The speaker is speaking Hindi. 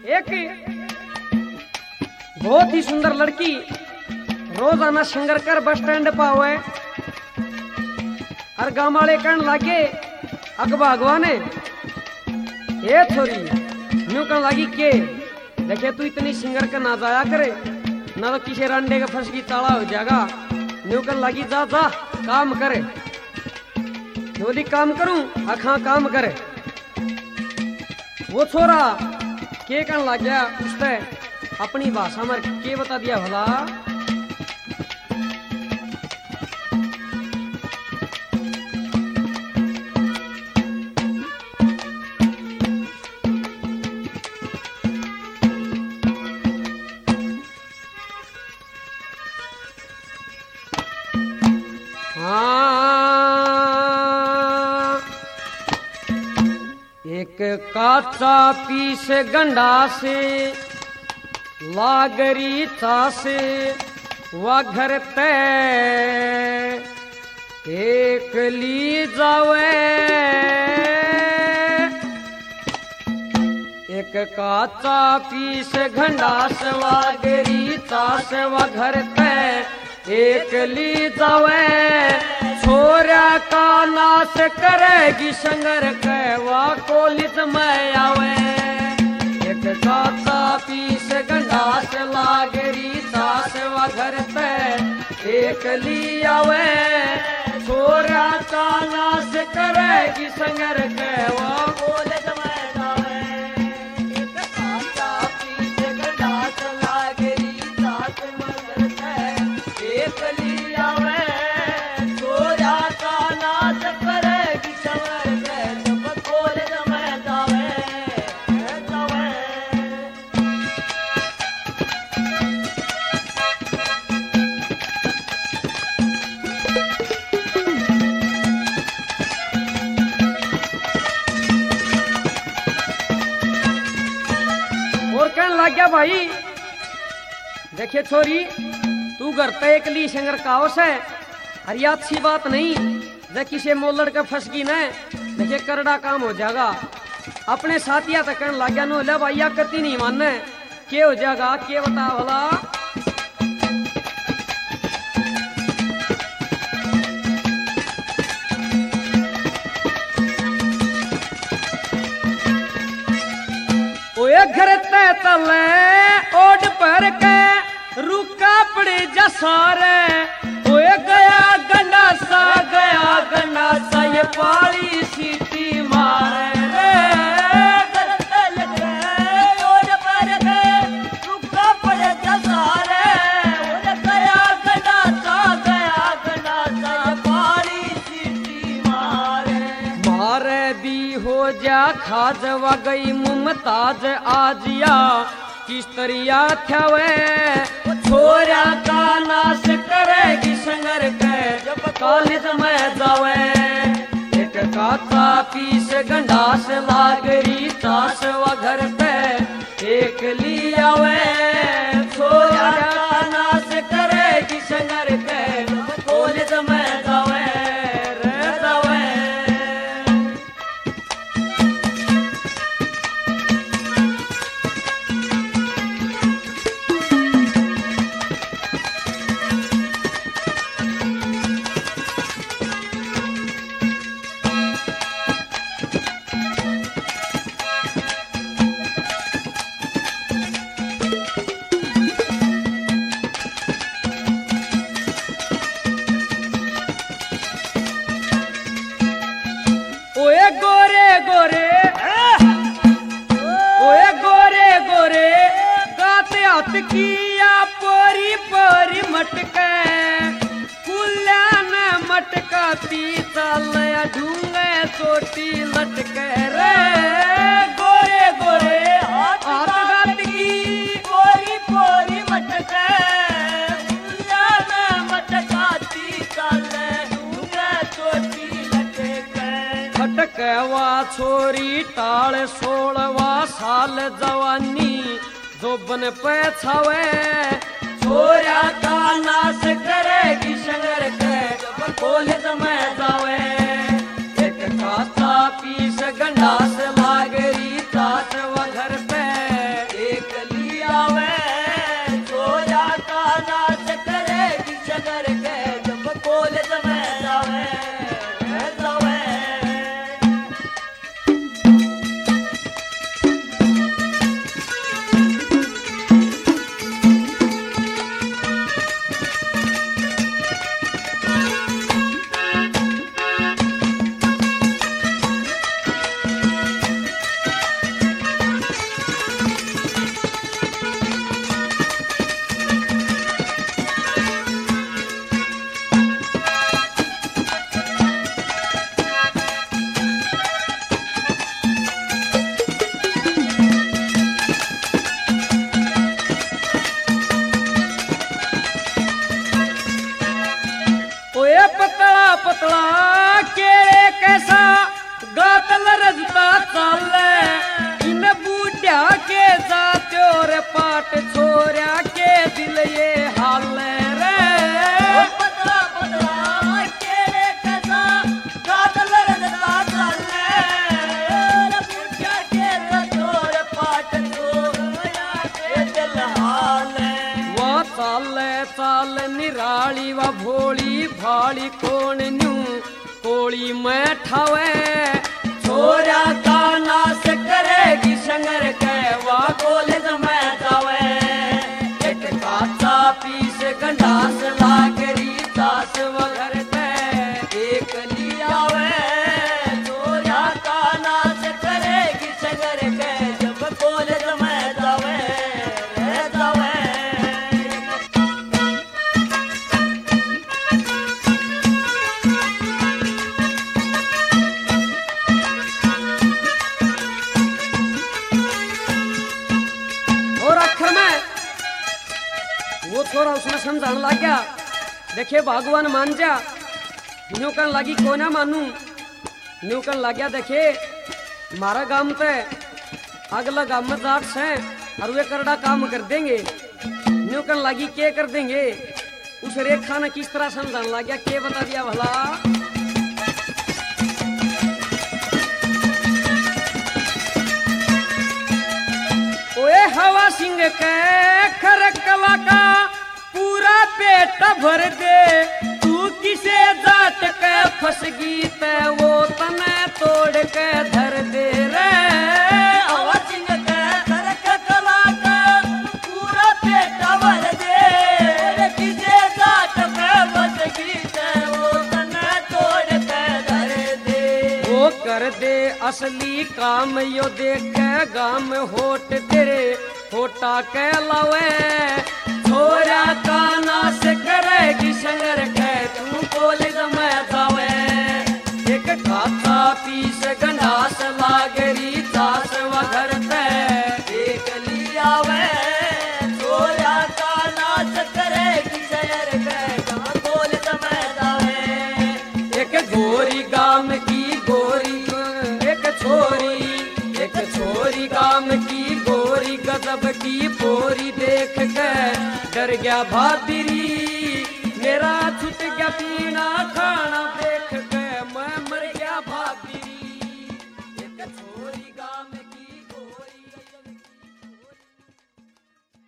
एक बहुत ही सुंदर लड़की रोजाना संगर कर बस स्टैंड पावे और गांव वाले कहने लागे अगवा अगवा ने ये छोरी न्यू कहने लगी के देखे तू इतनी सिंगर का ना जाया करे ना तो किसी रंडे का फंस की ताला हो जाएगा। न्यू कहने लगी जा जा काम करे। बोली काम करूं अखा काम करे। वो छोरा के कहने लग गया उसने अपनी भाषा में के बता दिया भला। एक काचा पीस गंडा से लागरी से वा घर ते एक ली जावे। एक काचा पीस घंडा से लागरी से वा घर ते एक ली जावे। छोरा का नाश करेगी संगर कहवा कोलित में आवे। एक काचा पीस गंडास लागरी सास व घर पे एक ली आवे। छोरा का नाश करेगी संगर कहवा कोलित में आवे। एक काचा पीस गंडास लागरी सास व घर पे एक ली आवे। लग गया भाई देखिए छोरी तू घर पे एक ली संगर कावस है हर याद सी बात नहीं। देखिए से मोलड़ का फंस गई न देखिए करड़ा काम हो जाएगा। अपने साथिया तक कहने लग गया नो ले भाई या करती नहीं मानने के हो जाएगा के बता भला। घर ते तले ओड पर के रुका पड़े जसारे। ओए गया गंडासा ये पाली सीटी मारे रे। घर ते लगे ओड पर के रुका पड़े जसारे। ओए गया गंडासा ये पाली सीटी मारे। मारे भी हो जा खाज व गई मुमताज आजिया किस तरिया थवे। छोरा का नाश करेगी संगर के जब कॉलेज में जावे। एक काचा पीस गंडास लागरी सास व घर पे एक ली आवे। छोरा का नाश करेगी संगर के कॉलेज में जावे रे जावे। किया पोरी पोरी मटके कुल्यान मटकाती चल ढूंगे चोटी लटके रे। गोरे गोरे हाथ की पोरी पोरी मटके कुल्यान मटकाती चल ढूंगे चोटी लटके। खटकवा छोरी टाल 16वां साल जवानी जोबन पे छावे। छोरा का नाश करेगी संगर के जब कॉलेज में जावे। एक काचा पीस गंडास लागरी सास व घर पे कातल रजता चाले इन बूढ़ा के जात्यो रे पाट छोरा के दिल ये हाल रे पतला पतला के रे कसा कातल रजता चाले बूढ़ा के जात्यो रे पाट छोरा के दिल हाल वो चाले चाल निराली व भोली भाली कोण न्यू कोली में ठावे छोरा का नाश करेगी संगर के वा कॉलेज में जावे एक काचा पीस गंडास लागरी दास वगर के एक लियावे छोरा का नाश करेगी संगर के जब कॉलेज में जावे जावे और अखर में वो थोड़ा उसने समझाने लग गया। देखे भगवान मान जा न्यू कन लगी को ना मानू न्यू कन लग गया। देखे मारा गांव ते अगला गांव में जाट से और वे करड़ा काम कर देंगे न्यू कन लगी के कर देंगे। उस रेखा ने किस तरह समझाने लग गया के बता दिया भला। ओए हवा सिंह के खर कला का पूरा पेट भर दे तू किसे जाट के फंस गई ते वो तने तोड़ के धर दे रे हवा सिंह के घर के कला का पूरा पेट भर दे किसे जाट पे बस गीते वो तने तोड़ के धर दे वो कर दे असली काम यो देख के गाम होट तेरे होटा के लावे छोरा का नाश करेगी संगर के तू कॉलेज में जावे एक खाता पीस गंडास लागरी दास वघर ते एक लियावे छोरा का नाच करेगी शहर के जब कॉलेज में जावे एक गोरी गाम की गोरी एक छोरी गाम की गोरी गजब की पोरी देख के डर गया भादरी